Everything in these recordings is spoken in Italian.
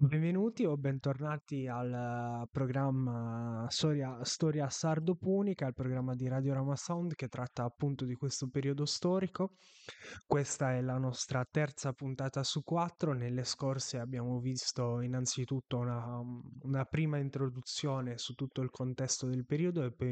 Benvenuti o bentornati al programma Storia Sardo-Punica, il programma di Radio Rama Sound che tratta appunto di questo periodo storico. Questa è la nostra terza puntata su quattro. Nelle scorse abbiamo visto innanzitutto una prima introduzione su tutto il contesto del periodo e poi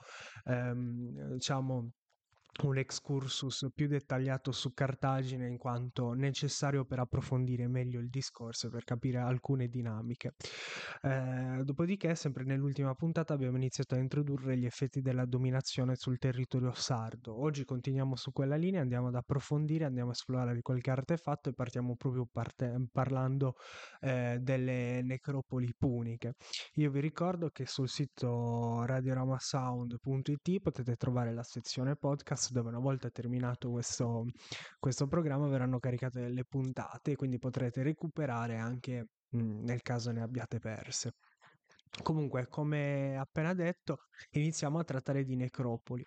diciamo, un excursus più dettagliato su Cartagine in quanto necessario per approfondire meglio il discorso e per capire alcune dinamiche. Dopodiché, sempre nell'ultima puntata, abbiamo iniziato a introdurre gli effetti della dominazione sul territorio sardo. Oggi continuiamo su quella linea, andiamo ad approfondire, andiamo a esplorare qualche artefatto e partiamo proprio parlando delle necropoli puniche. Io vi ricordo che sul sito radioramasound.it potete trovare la sezione podcast dove una volta terminato questo programma verranno caricate delle puntate, quindi potrete recuperare anche nel caso ne abbiate perse. Comunque, come appena detto, iniziamo a trattare di necropoli.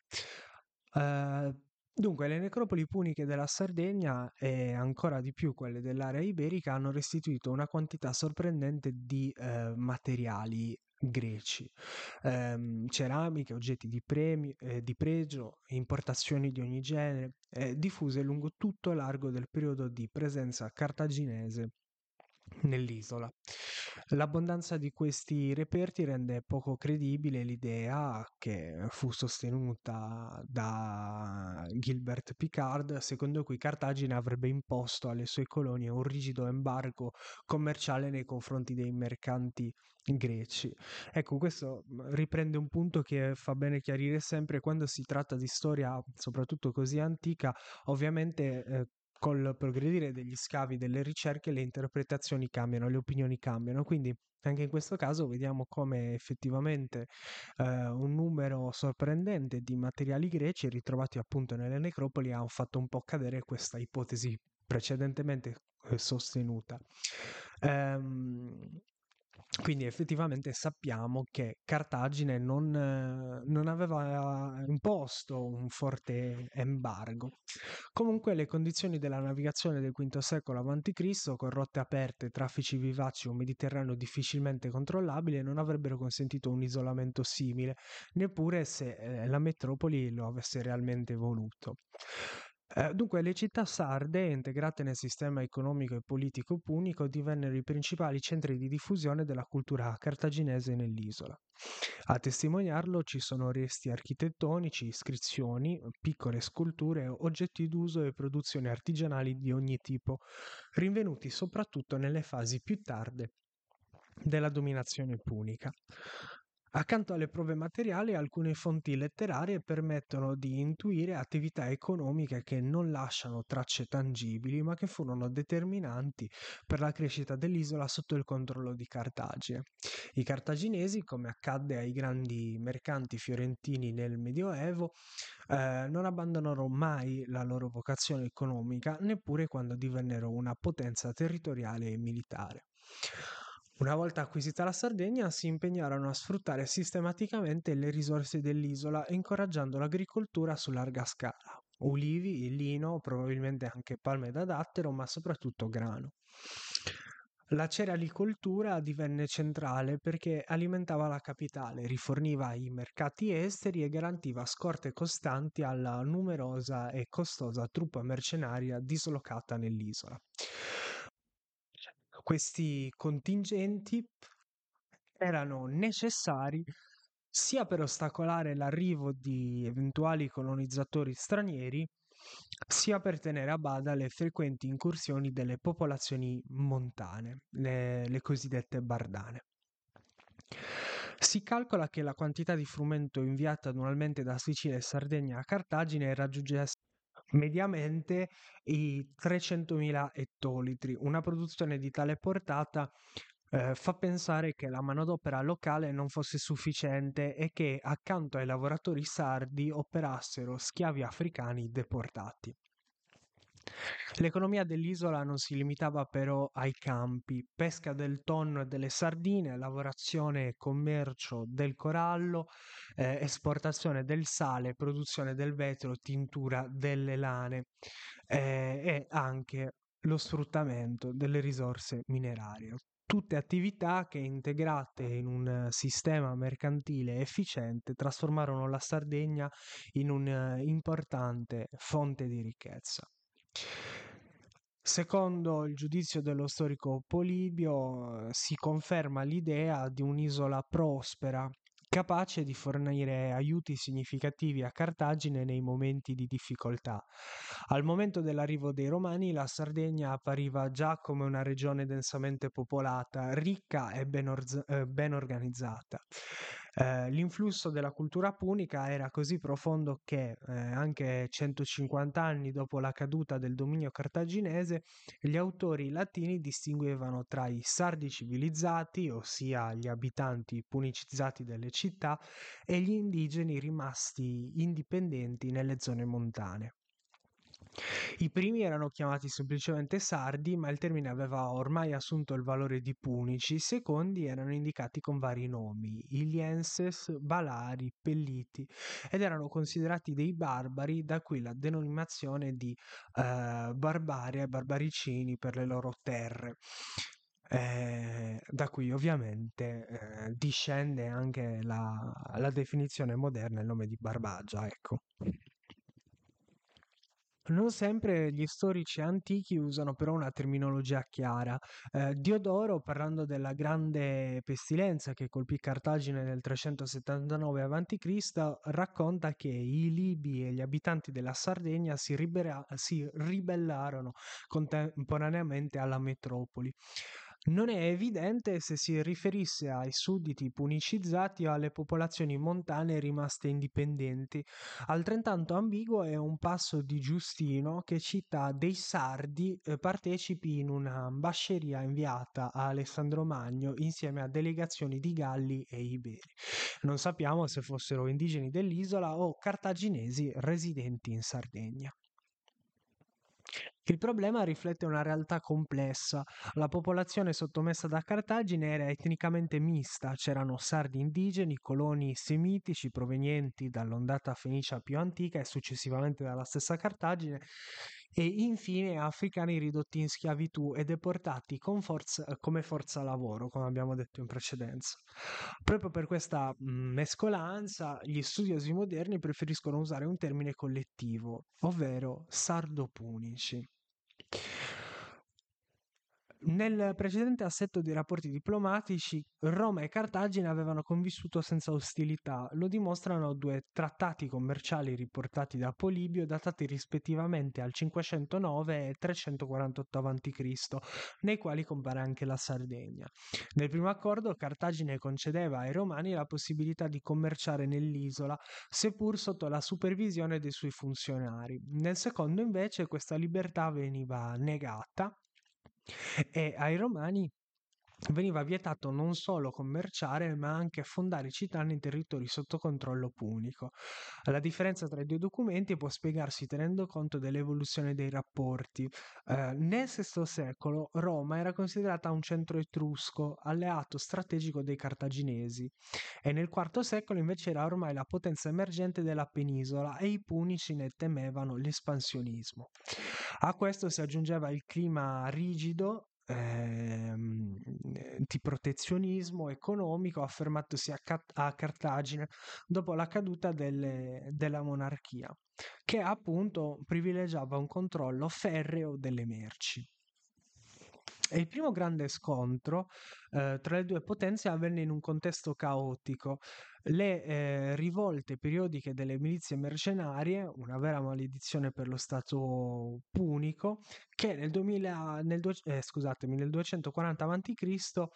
Eh, Dunque, le necropoli puniche della Sardegna e ancora di più quelle dell'area iberica hanno restituito una quantità sorprendente di materiali greci, ceramiche, oggetti di pregio, importazioni di ogni genere, diffuse lungo tutto il largo del periodo di presenza cartaginese nell'isola. L'abbondanza di questi reperti rende poco credibile l'idea che fu sostenuta da Gilbert Picard, secondo cui Cartagine avrebbe imposto alle sue colonie un rigido embargo commerciale nei confronti dei mercanti greci. Ecco, questo riprende un punto che fa bene chiarire sempre quando si tratta di storia, soprattutto così antica, ovviamente. Col progredire degli scavi, delle ricerche, le interpretazioni cambiano, le opinioni cambiano, quindi anche in questo caso vediamo come effettivamente un numero sorprendente di materiali greci ritrovati appunto nelle necropoli ha fatto un po' cadere questa ipotesi precedentemente sostenuta. Ehm, quindi effettivamente sappiamo che Cartagine non aveva imposto un forte embargo. Comunque le condizioni della navigazione del V secolo a.C., con rotte aperte, traffici vivaci e un Mediterraneo difficilmente controllabile, non avrebbero consentito un isolamento simile, neppure se la metropoli lo avesse realmente voluto. Dunque, le città sarde, integrate nel sistema economico e politico punico, divennero i principali centri di diffusione della cultura cartaginese nell'isola. A testimoniarlo ci sono resti architettonici, iscrizioni, piccole sculture, oggetti d'uso e produzioni artigianali di ogni tipo, rinvenuti soprattutto nelle fasi più tarde della dominazione punica. Accanto alle prove materiali, alcune fonti letterarie permettono di intuire attività economiche che non lasciano tracce tangibili, ma che furono determinanti per la crescita dell'isola sotto il controllo di Cartagine. I cartaginesi, come accadde ai grandi mercanti fiorentini nel Medioevo, non abbandonarono mai la loro vocazione economica, neppure quando divennero una potenza territoriale e militare. Una volta acquisita la Sardegna, si impegnarono a sfruttare sistematicamente le risorse dell'isola, incoraggiando l'agricoltura su larga scala. Ulivi, lino, probabilmente anche palme da dattero, ma soprattutto grano. La cerealicoltura divenne centrale perché alimentava la capitale, riforniva i mercati esteri e garantiva scorte costanti alla numerosa e costosa truppa mercenaria dislocata nell'isola. Questi contingenti erano necessari sia per ostacolare l'arrivo di eventuali colonizzatori stranieri, sia per tenere a bada le frequenti incursioni delle popolazioni montane, le cosiddette bardane. Si calcola che la quantità di frumento inviata annualmente da Sicilia e Sardegna a Cartagine raggiungesse mediamente i 300.000 ettolitri. Una produzione di tale portata fa pensare che la manodopera locale non fosse sufficiente e che accanto ai lavoratori sardi operassero schiavi africani deportati. L'economia dell'isola non si limitava però ai campi: pesca del tonno e delle sardine, lavorazione e commercio del corallo, esportazione del sale, produzione del vetro, tintura delle lane, e anche lo sfruttamento delle risorse minerarie. tutte attività che integrate in un sistema mercantile efficiente trasformarono la Sardegna in un importante fonte di ricchezza. Secondo il giudizio dello storico Polibio, si conferma l'idea di un'isola prospera, capace di fornire aiuti significativi a Cartagine nei momenti di difficoltà. Al momento dell'arrivo dei Romani, la Sardegna appariva già come una regione densamente popolata, ricca e ben organizzata. L'influsso della cultura punica era così profondo che anche 150 anni dopo la caduta del dominio cartaginese, gli autori latini distinguevano tra i sardi civilizzati, ossia gli abitanti punicizzati delle città, e gli indigeni rimasti indipendenti nelle zone montane. I primi erano chiamati semplicemente sardi, ma il termine aveva ormai assunto il valore di punici. I secondi erano indicati con vari nomi: Ilienses, Balari, Pelliti, ed erano considerati dei barbari, da qui la denominazione di barbaria e barbaricini per le loro terre. Da qui ovviamente discende anche la definizione moderna, il nome di Barbagia, ecco. Non sempre gli storici antichi usano però una terminologia chiara. Diodoro, parlando della grande pestilenza che colpì Cartagine nel 379 a.C., racconta che i Libi e gli abitanti della Sardegna si ribellarono contemporaneamente alla metropoli. Non è evidente se si riferisse ai sudditi punicizzati o alle popolazioni montane rimaste indipendenti. Altrettanto ambiguo è un passo di Giustino che cita dei sardi partecipi in una ambasceria inviata a Alessandro Magno insieme a delegazioni di Galli e Iberi. Non sappiamo se fossero indigeni dell'isola o cartaginesi residenti in Sardegna. Il problema riflette una realtà complessa. La popolazione sottomessa da Cartagine era etnicamente mista, c'erano sardi indigeni, coloni semitici provenienti dall'ondata fenicia più antica e successivamente dalla stessa Cartagine, e infine africani ridotti in schiavitù e deportati come forza lavoro, come abbiamo detto in precedenza. Proprio per questa mescolanza, gli studiosi moderni preferiscono usare un termine collettivo, ovvero sardopunici. Nel precedente assetto dei rapporti diplomatici, Roma e Cartagine avevano convissuto senza ostilità. Lo dimostrano due trattati commerciali riportati da Polibio, datati rispettivamente al 509 e 348 a.C., nei quali compare anche la Sardegna. Nel primo accordo, Cartagine concedeva ai Romani la possibilità di commerciare nell'isola, seppur sotto la supervisione dei suoi funzionari. Nel secondo, invece, questa libertà veniva negata e ai Romani veniva vietato non solo commerciare, ma anche fondare città nei territori sotto controllo punico. La differenza tra i due documenti può spiegarsi tenendo conto dell'evoluzione dei rapporti. Nel VI secolo Roma era considerata un centro etrusco, alleato strategico dei cartaginesi, e nel IV secolo invece era ormai la potenza emergente della penisola e i punici ne temevano l'espansionismo. A questo si aggiungeva il clima rigido di protezionismo economico affermatosi a Cartagine dopo la caduta della monarchia, che appunto privilegiava un controllo ferreo delle merci. E il primo grande scontro tra le due potenze avvenne in un contesto caotico. Le rivolte periodiche delle milizie mercenarie, una vera maledizione per lo Stato punico, che nel 240 a.C.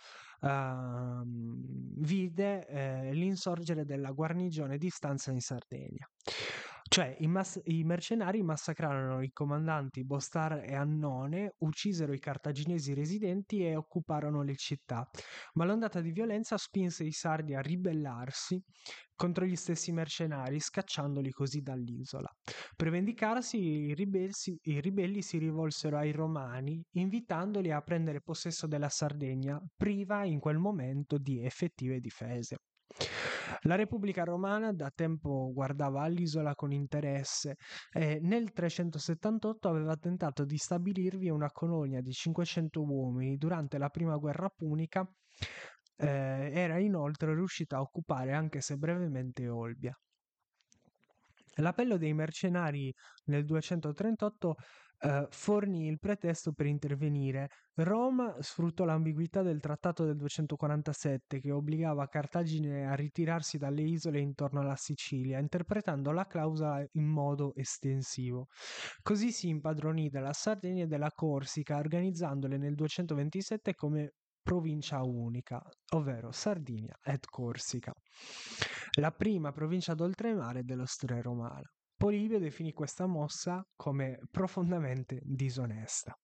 Vide l'insorgere della guarnigione di stanza in Sardegna. Cioè, i mercenari massacrarono i comandanti Bostar e Annone, uccisero i cartaginesi residenti e occuparono le città. Ma l'ondata di violenza spinse i sardi a ribellarsi contro gli stessi mercenari, scacciandoli così dall'isola. Per vendicarsi, i ribelli si rivolsero ai romani, invitandoli a prendere possesso della Sardegna, priva in quel momento di effettive difese. La Repubblica Romana da tempo guardava all'isola con interesse e nel 378 aveva tentato di stabilirvi una colonia di 500 uomini durante la prima guerra punica. Era inoltre riuscita a occupare, anche se brevemente, Olbia. L'appello dei mercenari nel 238 fornì il pretesto per intervenire. Roma sfruttò l'ambiguità del trattato del 247 che obbligava Cartagine a ritirarsi dalle isole intorno alla Sicilia, interpretando la clausola in modo estensivo. Così si impadronì della Sardegna e della Corsica, organizzandole nel 227 come provincia unica, ovvero Sardinia ed Corsica, la prima provincia d'oltremare dello storia romana. Polibio definì questa mossa come profondamente disonesta.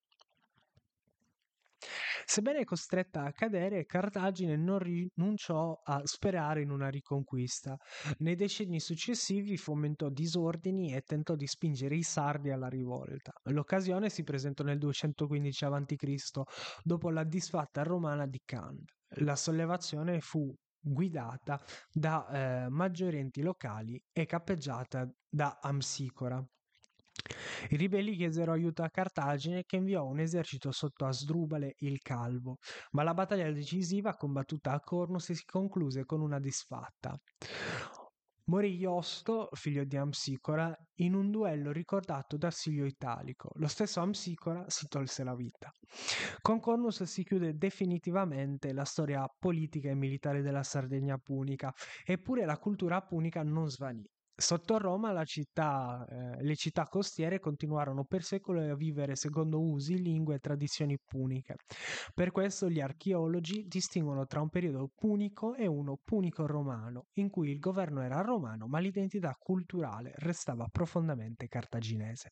Sebbene costretta a cadere, Cartagine non rinunciò a sperare in una riconquista. Nei decenni successivi fomentò disordini e tentò di spingere i sardi alla rivolta. L'occasione si presentò nel 215 a.C., dopo la disfatta romana di Cannes. La sollevazione fu guidata da maggiorenti locali e cappeggiata da Amsicora. I ribelli chiesero aiuto a Cartagine, che inviò un esercito sotto Asdrubale il Calvo, ma la battaglia decisiva combattuta a Cornus si concluse con una disfatta. Morì Iosto, figlio di Amsicora, in un duello ricordato da Silio Italico. Lo stesso Amsicora si tolse la vita. Con Cornus si chiude definitivamente la storia politica e militare della Sardegna punica, eppure la cultura punica non svanì. Sotto Roma le città costiere continuarono per secoli a vivere secondo usi, lingue e tradizioni puniche. Per questo gli archeologi distinguono tra un periodo punico e uno punico romano, in cui il governo era romano ma l'identità culturale restava profondamente cartaginese.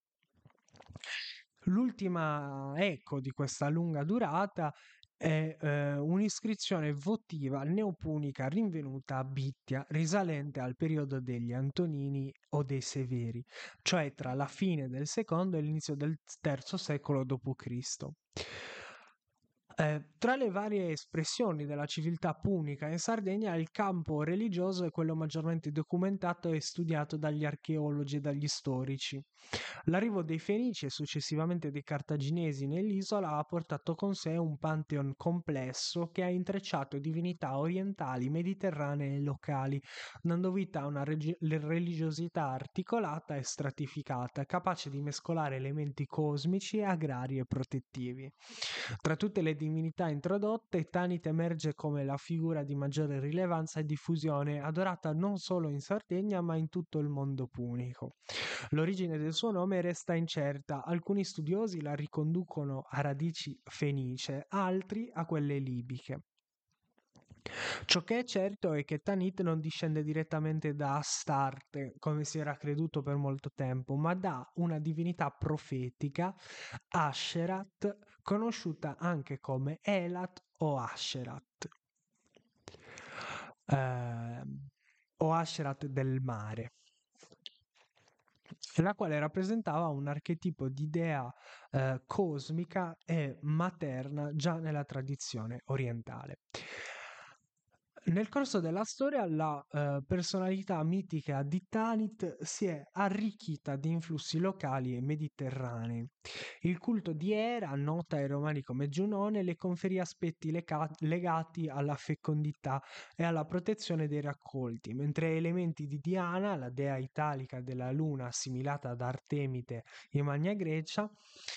L'ultima eco di questa lunga durata è un'iscrizione votiva neopunica rinvenuta a Bittia, risalente al periodo degli Antonini o dei Severi, cioè tra la fine del secondo e l'inizio del III secolo d.C. Tra le varie espressioni della civiltà punica in Sardegna, il campo religioso è quello maggiormente documentato e studiato dagli archeologi e dagli storici. L'arrivo dei Fenici e successivamente dei Cartaginesi nell'isola ha portato con sé un pantheon complesso che ha intrecciato divinità orientali, mediterranee e locali, dando vita a una religiosità articolata e stratificata, capace di mescolare elementi cosmici, agrari e protettivi. Tra tutte le divinità introdotte, Tanit emerge come la figura di maggiore rilevanza e diffusione, adorata non solo in Sardegna ma in tutto il mondo punico. L'origine del suo nome resta incerta, alcuni studiosi la riconducono a radici fenicie, altri a quelle libiche. Ciò che è certo è che Tanit non discende direttamente da Astarte, come si era creduto per molto tempo, ma da una divinità profetica, Asherat, conosciuta anche come Elat o Asherat. Eh, o Asherat del mare, la quale rappresentava un archetipo di dea cosmica e materna già nella tradizione orientale. Nel corso della storia la personalità mitica di Tanit si è arricchita di influssi locali e mediterranei. Il culto di Era, nota ai romani come Giunone, le conferì aspetti legati alla fecondità e alla protezione dei raccolti, mentre elementi di Diana, la dea italica della luna assimilata ad Artemide in Magna Grecia,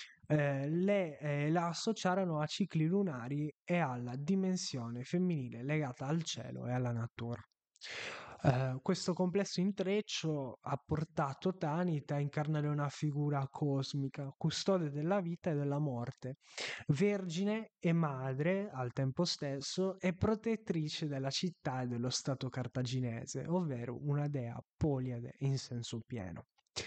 la associarono a cicli lunari e alla dimensione femminile legata al cielo e alla natura. Questo complesso intreccio ha portato Tanit a incarnare una figura cosmica, custode della vita e della morte, vergine e madre al tempo stesso e protettrice della città e dello stato cartaginese, ovvero una dea poliade in senso pieno.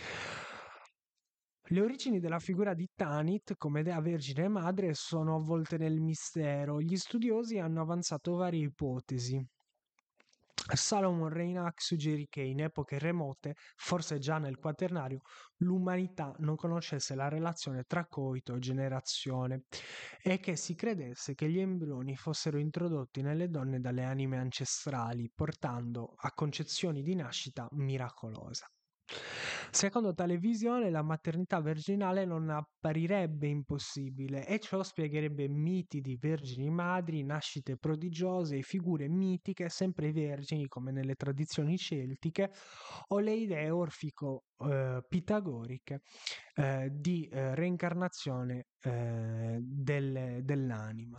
Le origini della figura di Tanit come dea vergine e madre sono avvolte nel mistero. Gli studiosi hanno avanzato varie ipotesi. Salomon Reinach suggerì che in epoche remote, forse già nel Quaternario, l'umanità non conoscesse la relazione tra coito e generazione e che si credesse che gli embrioni fossero introdotti nelle donne dalle anime ancestrali, portando a concezioni di nascita miracolose. Secondo tale visione, la maternità virginale non apparirebbe impossibile e ciò spiegherebbe miti di vergini madri, nascite prodigiose e figure mitiche sempre vergini come nelle tradizioni celtiche o le idee orfico-pitagoriche di reincarnazione dell'anima.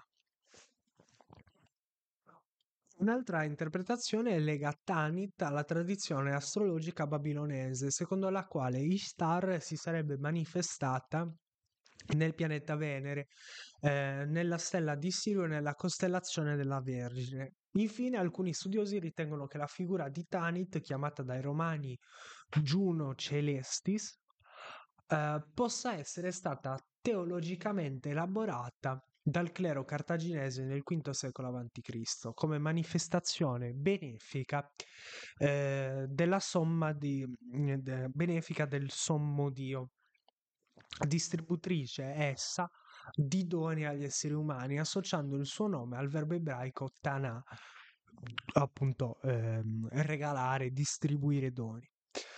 Un'altra interpretazione lega Tanit alla tradizione astrologica babilonese, secondo la quale Ishtar si sarebbe manifestata nel pianeta Venere, nella stella di Sirio e nella costellazione della Vergine. Infine, alcuni studiosi ritengono che la figura di Tanit, chiamata dai romani Juno Celestis, possa essere stata teologicamente elaborata dal clero cartaginese nel V secolo a.C. come manifestazione benefica della benefica del sommo Dio, distributrice essa di doni agli esseri umani, associando il suo nome al verbo ebraico tanà, appunto regalare, distribuire doni.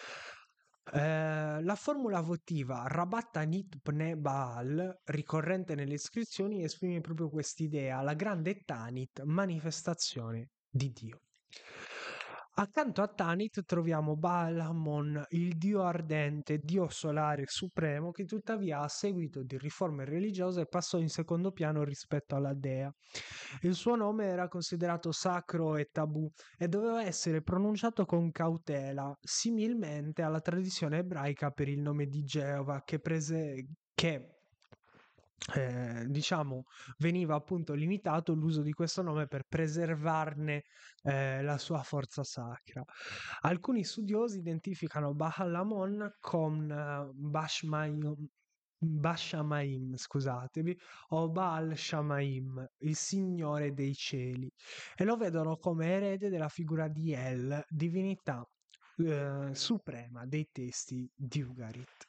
La formula votiva Rabat Tanit Pne Baal, ricorrente nelle iscrizioni, esprime proprio quest'idea, la grande Tanit, manifestazione di Dio. Accanto a Tanit troviamo Baal Hammon, il dio ardente, dio solare supremo, che tuttavia a seguito di riforme religiose passò in secondo piano rispetto alla dea. Il suo nome era considerato sacro e tabù e doveva essere pronunciato con cautela, similmente alla tradizione ebraica per il nome di Geova che diciamo veniva appunto limitato l'uso di questo nome per preservarne la sua forza sacra. Alcuni studiosi identificano Baal Hamon con Bashamaim, scusatemi, o Baal Shamaim, il Signore dei cieli, e lo vedono come erede della figura di El, divinità suprema dei testi di Ugarit.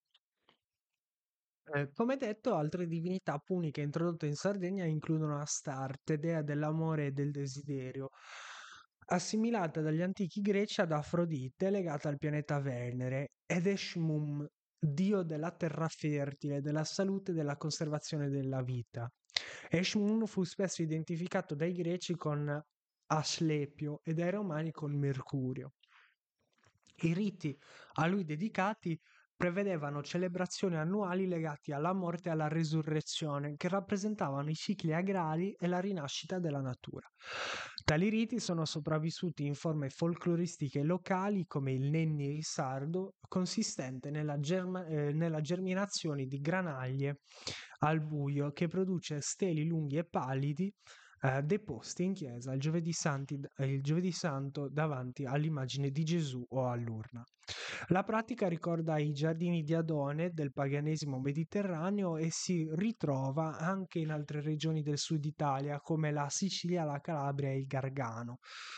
Come detto, altre divinità puniche introdotte in Sardegna includono Astarte, dea dell'amore e del desiderio, assimilata dagli antichi greci ad Afrodite, legata al pianeta Venere, ed Eshmum, dio della terra fertile, della salute e della conservazione della vita. Eshmun fu spesso identificato dai greci con Asclepio e dai romani con Mercurio. I riti a lui dedicati prevedevano celebrazioni annuali legate alla morte e alla resurrezione, che rappresentavano i cicli agrari e la rinascita della natura. Tali riti sono sopravvissuti in forme folcloristiche locali come il Nenni sardo, consistente nella germinazione di granaglie al buio che produce steli lunghi e pallidi deposti in chiesa il giovedì santo davanti all'immagine di Gesù o all'urna. La pratica ricorda i giardini di Adone del paganesimo mediterraneo e si ritrova anche in altre regioni del sud Italia come la Sicilia, la Calabria e il Gargano.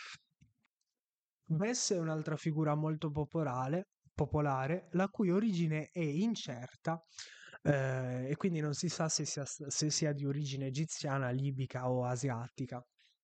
Bess è un'altra figura molto popolare, la cui origine è incerta e quindi non si sa se sia di origine egiziana, libica o asiatica.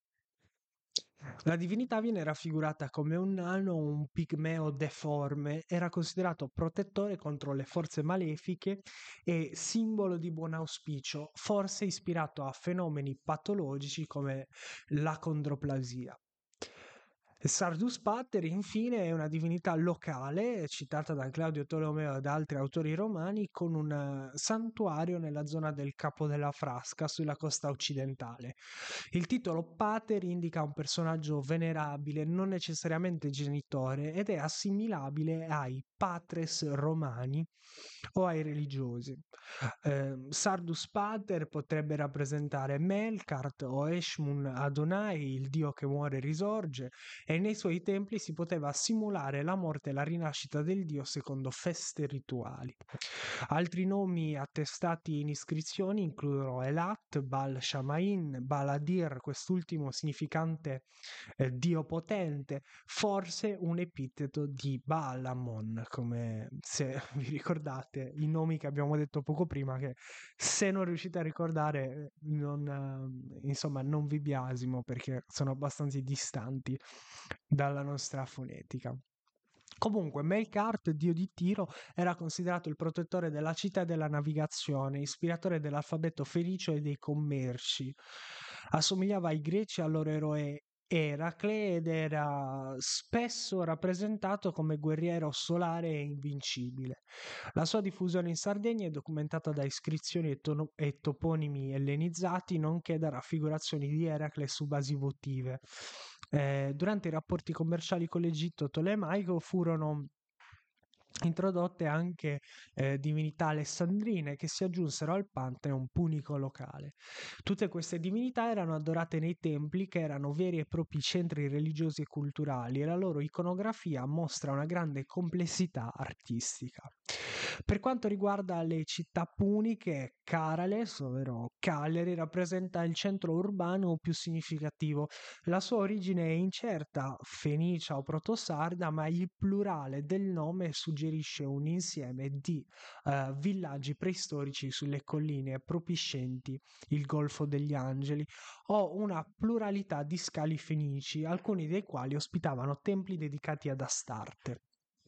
La divinità viene raffigurata come un nano o un pigmeo deforme, era considerato protettore contro le forze malefiche e simbolo di buon auspicio, forse ispirato a fenomeni patologici come l'acondroplasia. Sardus Pater, infine, è una divinità locale, citata da Claudio Tolomeo e da altri autori romani, con un santuario nella zona del Capo della Frasca, sulla costa occidentale. Il titolo Pater indica un personaggio venerabile, non necessariamente genitore, ed è assimilabile ai patres romani o ai religiosi. Sardus Pater potrebbe rappresentare Melkart o Eshmun Adonai, il dio che muore e risorge, e nei suoi templi si poteva simulare la morte e la rinascita del dio secondo feste rituali. Altri nomi attestati in iscrizioni includono Elat, Baal Shamain, Baladir, quest'ultimo significante dio potente, forse un epiteto di Baalamon, come se vi ricordate i nomi che abbiamo detto poco prima, che se non riuscite a ricordare insomma non vi biasimo perché sono abbastanza distanti dalla nostra fonetica. Comunque, Melkart, dio di Tiro, era considerato il protettore della città e della navigazione, ispiratore dell'alfabeto fenicio e dei commerci. Assomigliava ai greci e al loro eroe Eracle ed era spesso rappresentato come guerriero solare e invincibile. La sua diffusione in Sardegna è documentata da iscrizioni e toponimi ellenizzati, nonché da raffigurazioni di Eracle su basi votive. Durante i rapporti commerciali con l'Egitto tolemaico furono introdotte anche divinità alessandrine che si aggiunsero al pantheon punico locale. Tutte queste divinità erano adorate nei templi, che erano veri e propri centri religiosi e culturali, e la loro iconografia mostra una grande complessità artistica. Per quanto riguarda le città puniche, Carales, ovvero Cagliari, rappresenta il centro urbano più significativo. La sua origine è incerta, fenicia o protosarda, ma il plurale del nome suggerisce un insieme di villaggi preistorici sulle colline propiscenti il Golfo degli Angeli o una pluralità di scali fenici, alcuni dei quali ospitavano templi dedicati ad Astarte.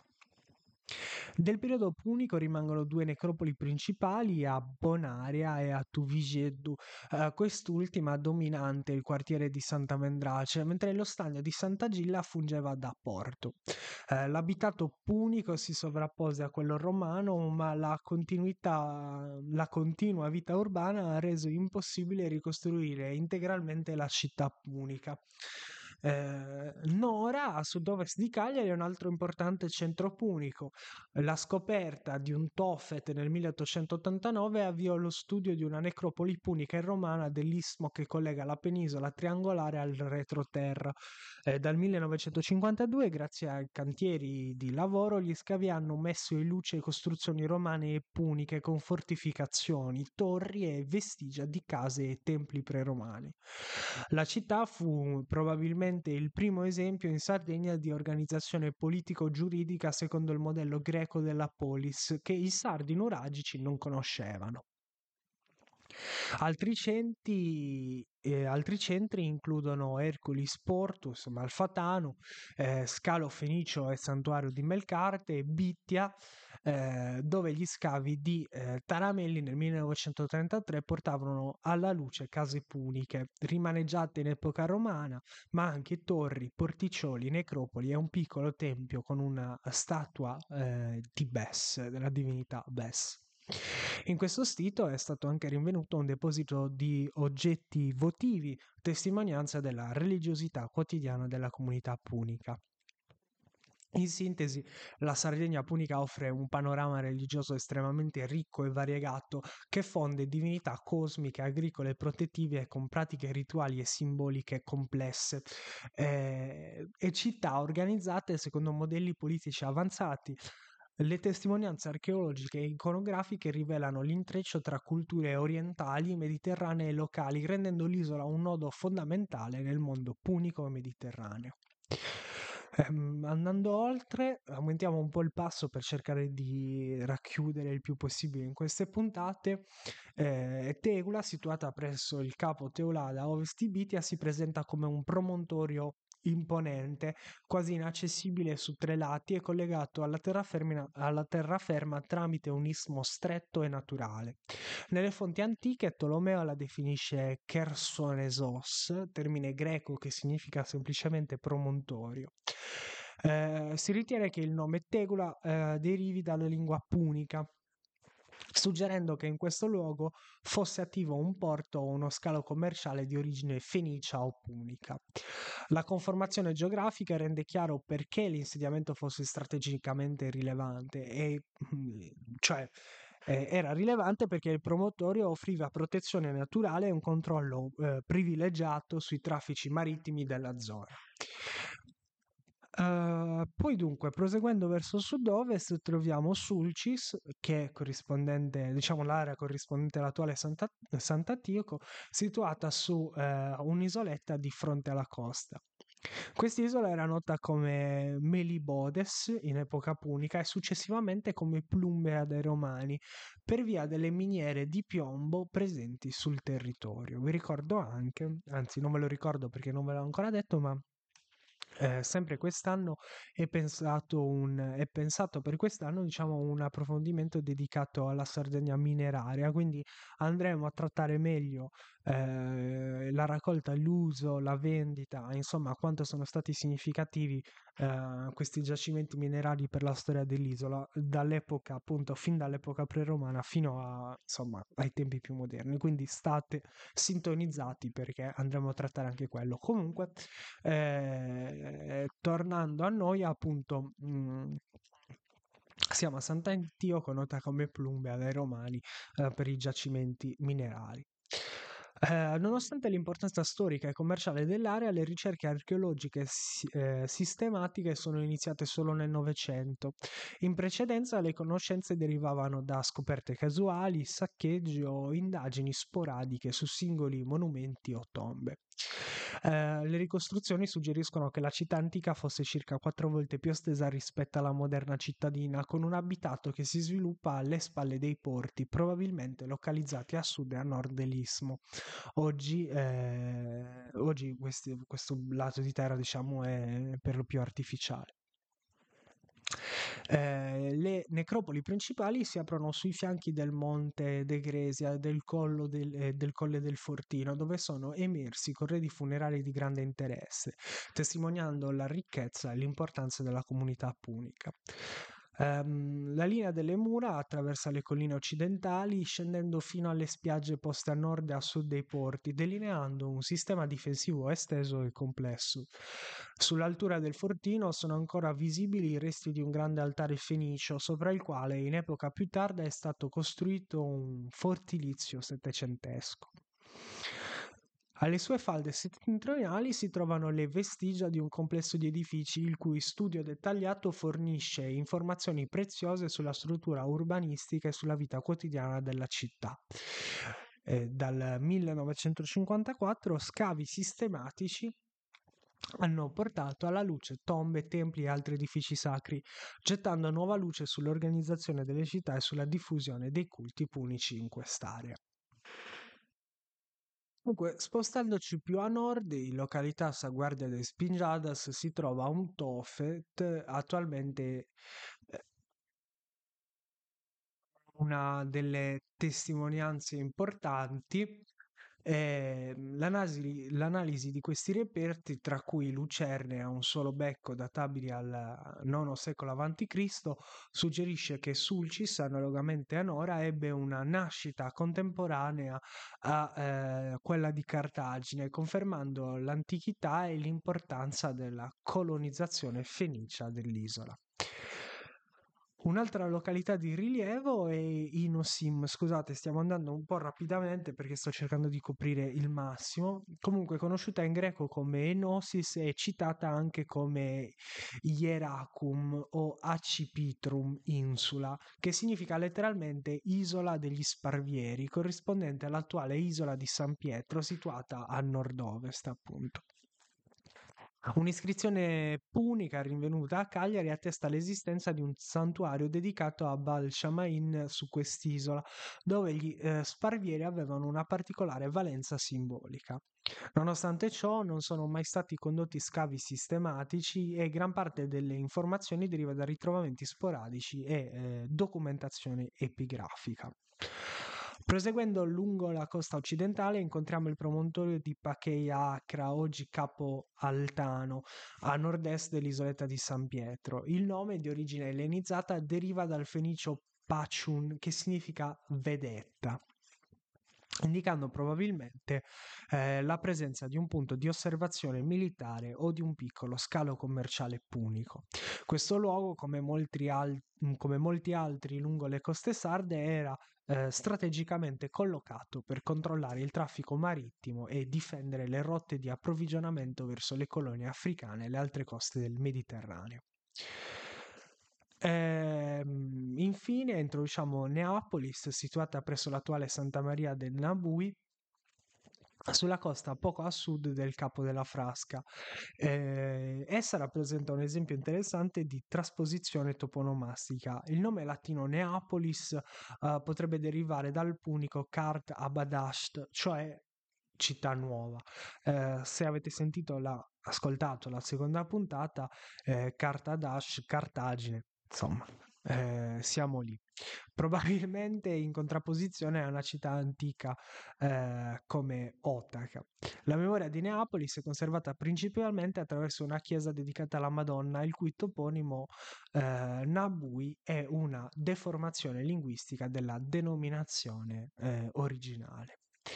Del periodo punico rimangono due necropoli principali a Bonaria e a Tuvigeddu, quest'ultima dominante il quartiere di Santa Mendrace, mentre lo stagno di Santa Gilla fungeva da porto. L'abitato punico si sovrappose a quello romano, ma la continua vita urbana ha reso impossibile ricostruire integralmente la città punica. Nora, a sud-ovest di Cagliari, è un altro importante centro punico. La scoperta di un Tophet nel 1889 avviò lo studio di una necropoli punica e romana dell'istmo che collega la penisola triangolare al retroterra. Dal 1952, grazie ai cantieri di lavoro, gli scavi hanno messo in luce costruzioni romane e puniche con fortificazioni, torri e vestigia di case e templi preromani. La città fu probabilmente il primo esempio in Sardegna di organizzazione politico-giuridica secondo il modello greco della polis, che i sardi nuragici non conoscevano. Altri centri includono Erculis Portus, Malfatano, Scalo Fenicio e Santuario di Melcarte e Bittia, dove gli scavi di Taramelli nel 1933 portavano alla luce case puniche, rimaneggiate in epoca romana, ma anche torri, porticcioli, necropoli e un piccolo tempio con una statua di Bes, della divinità Bes. In questo sito è stato anche rinvenuto un deposito di oggetti votivi, testimonianza della religiosità quotidiana della comunità punica. In sintesi, la Sardegna punica offre un panorama religioso estremamente ricco e variegato che fonde divinità cosmiche, agricole, protettive con pratiche rituali e simboliche complesse e città organizzate secondo modelli politici avanzati. Le testimonianze archeologiche e iconografiche rivelano l'intreccio tra culture orientali, mediterranee e locali, rendendo l'isola un nodo fondamentale nel mondo punico e mediterraneo. Andando oltre, aumentiamo un po' il passo per cercare di racchiudere il più possibile in queste puntate. Tegula, situata presso il capo Teulada a ovest di Bitia, si presenta come un promontorio imponente, quasi inaccessibile su 3 lati e collegato alla terraferma tramite un istmo stretto e naturale. Nelle fonti antiche Tolomeo la definisce Chersonesos, termine greco che significa semplicemente promontorio. Si ritiene che il nome Tegula derivi dalla lingua punica, suggerendo che in questo luogo fosse attivo un porto o uno scalo commerciale di origine fenicia o punica. La conformazione geografica rende chiaro perché l'insediamento fosse strategicamente rilevante, cioè era rilevante perché il promontorio offriva protezione naturale e un controllo privilegiato sui traffici marittimi della zona. Poi dunque, proseguendo verso sud-ovest, troviamo Sulcis, che è corrispondente, diciamo l'area corrispondente all'attuale Sant'Antioco, situata su un'isoletta di fronte alla costa. Quest'isola era nota come Melibodes in epoca punica e successivamente come Plumbea dai Romani, per via delle miniere di piombo presenti sul territorio. Vi ricordo anche, anzi non ve lo ricordo perché non ve l'ho ancora detto, ma sempre quest'anno è pensato per quest'anno, diciamo, un approfondimento dedicato alla Sardegna mineraria, quindi andremo a trattare meglio la raccolta, l'uso, la vendita, insomma, quanto sono stati significativi questi giacimenti minerari per la storia dell'isola, dall'epoca, appunto, fin dall'epoca preromana fino a, insomma, ai tempi più moderni. Quindi state sintonizzati perché andremo a trattare anche quello. Comunque, tornando a noi, appunto, siamo a Sant'Antioco, nota come Plumbea dai Romani, per i giacimenti minerari. Nonostante l'importanza storica e commerciale dell'area, le ricerche archeologiche sistematiche sono iniziate solo nel Novecento. In precedenza le conoscenze derivavano da scoperte casuali, saccheggi o indagini sporadiche su singoli monumenti o tombe. Le ricostruzioni suggeriscono che la città antica fosse circa 4 volte più estesa rispetto alla moderna cittadina, con un abitato che si sviluppa alle spalle dei porti, probabilmente localizzati a sud e a nord dell'Istmo. Oggi questo lato di terra, diciamo, è per lo più artificiale. Le necropoli principali si aprono sui fianchi del Monte De Gresia e del Colle del Fortino, dove sono emersi corredi funerari di grande interesse, testimoniando la ricchezza e l'importanza della comunità punica. La linea delle mura attraversa le colline occidentali, scendendo fino alle spiagge poste a nord e a sud dei porti, delineando un sistema difensivo esteso e complesso. Sull'altura del fortino sono ancora visibili i resti di un grande altare fenicio, sopra il quale in epoca più tarda è stato costruito un fortilizio settecentesco. Alle sue falde settentrionali si trovano le vestigia di un complesso di edifici il cui studio dettagliato fornisce informazioni preziose sulla struttura urbanistica e sulla vita quotidiana della città. Dal 1954 scavi sistematici hanno portato alla luce tombe, templi e altri edifici sacri, gettando nuova luce sull'organizzazione delle città e sulla diffusione dei culti punici in quest'area. Comunque, spostandoci più a nord, in località Sa Guardia de Spingiadas, si trova un Tofet, attualmente una delle testimonianze importanti. L'analisi di questi reperti, tra cui lucerne a un solo becco databili al IX secolo a.C., suggerisce che Sulcis, analogamente a Nora, ebbe una nascita contemporanea a quella di Cartagine, confermando l'antichità e l'importanza della colonizzazione fenicia dell'isola. Un'altra località di rilievo è Inosim. Scusate, stiamo andando un po' rapidamente perché sto cercando di coprire il massimo. Comunque, conosciuta in greco come Enosis, è citata anche come Ieraculum o Accipitrum Insula, che significa letteralmente isola degli Sparvieri, corrispondente all'attuale isola di San Pietro, situata a nord-ovest, appunto. Un'iscrizione punica rinvenuta a Cagliari attesta l'esistenza di un santuario dedicato a Baal Shamain su quest'isola, dove gli sparvieri avevano una particolare valenza simbolica. Nonostante ciò, non sono mai stati condotti scavi sistematici e gran parte delle informazioni deriva da ritrovamenti sporadici e documentazione epigrafica. Proseguendo lungo la costa occidentale incontriamo il promontorio di Pacheia Acra, oggi Capo Altano, a nord-est dell'isoletta di San Pietro. Il nome, di origine ellenizzata, deriva dal fenicio Paciun, che significa vedetta. indicando probabilmente la presenza di un punto di osservazione militare o di un piccolo scalo commerciale punico. Questo luogo, come molti altri lungo le coste sarde, era strategicamente collocato per controllare il traffico marittimo e difendere le rotte di approvvigionamento verso le colonie africane e le altre coste del Mediterraneo. Infine introduciamo Neapolis, situata presso l'attuale Santa Maria del Nabui, sulla costa poco a sud del Capo della Frasca. Essa rappresenta un esempio interessante di trasposizione toponomastica. Il nome latino Neapolis potrebbe derivare dal punico Kart Abadasht, cioè città nuova. Se avete ascoltato la seconda puntata, Cartadash, Cartagine, insomma, siamo lì. Probabilmente in contrapposizione a una città antica come Ottaca. La memoria di Neapolis è conservata principalmente attraverso una chiesa dedicata alla Madonna, il cui toponimo Nabui è una deformazione linguistica della denominazione originale.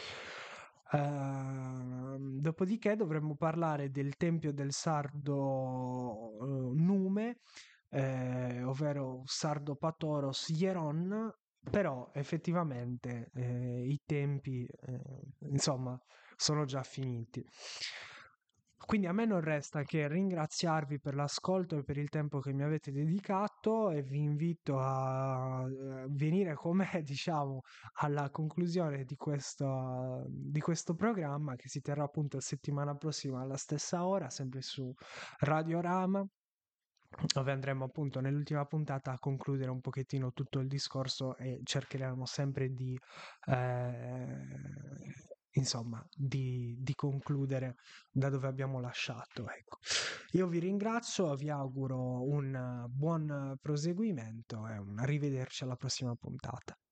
Dopodiché dovremmo parlare del tempio del sardo Nume, ovvero Sardo Patoros Hieron, però effettivamente i tempi, insomma, sono già finiti. Quindi a me non resta che ringraziarvi per l'ascolto e per il tempo che mi avete dedicato e vi invito a venire con me, diciamo, alla conclusione di questo programma che si terrà appunto settimana prossima alla stessa ora, sempre su Radio Rama, dove andremo appunto nell'ultima puntata a concludere un pochettino tutto il discorso e cercheremo sempre di, insomma, di concludere da dove abbiamo lasciato. Ecco. Io vi ringrazio, vi auguro un buon proseguimento e un arrivederci alla prossima puntata.